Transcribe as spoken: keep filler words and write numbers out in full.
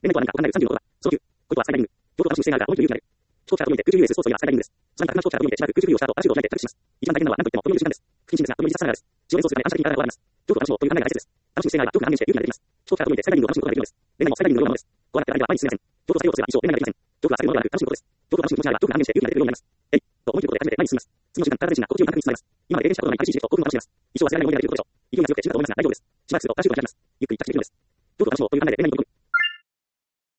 面とは何か考えるさんじゅうのことだ。そのきゅう、こいとは最大リング。上等話の姿勢があるが本当に有利になる。長期チャートにおいて きゅうじゅうユーエス ソースといえば最大リングです。ちなみに高長期チャートにおいてしばらくきゅうじゅうビューをした後、パラシュートを開いてタッチします。一番大変なのは何といってもこのよんじゅう時間です。不謹慎ですが、とても実際さがです。自動演奏するため反射的に体が終わります。上等話もという考えが大切です。楽しむ姿勢があれば、上手な安定して有利になります。長期チャートにおいて最大リングを楽しむことができるのです。レンガも最大リングのようなものです。こうなって間に合って毎日進めません。上等させようとすれば一生レンガができません。上等はされるものではなく楽しむことです。上等を楽しむ気持ちがあれば、上手な安定して有利になれるようになります。えい、と思い切ることで初めて前に進みます。次の瞬間、体自身が心地よい感覚に包まれます。今まで経験したことのない激しい刺激と興奮を楽しめます。一生忘れられないものになれることでしょう。勢いが強くて力が思いますが大丈夫です。しばらくするとパラシュートが開きます。ゆっくりタッチできるのです。上等の話もという考えでレンガに飛び込む。